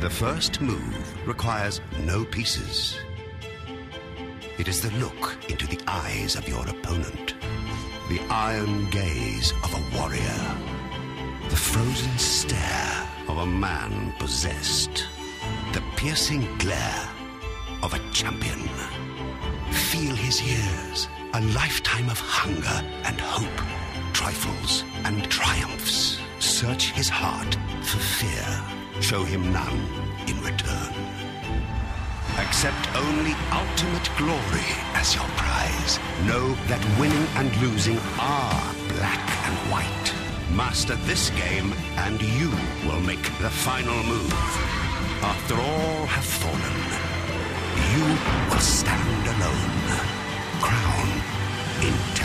The first move requires no pieces. It is the look into the eyes of your opponent, the iron gaze of a warrior, the frozen stare of a man possessed, the piercing glare of a champion. Feel his years, a lifetime of hunger and hope, trifles and triumphs. Search his heart for fear. Show him none in return. Accept only ultimate glory as your prize. Know that winning and losing are black and white. Master this game and you will make the final move. After all have fallen, you will stand alone. Crown intact.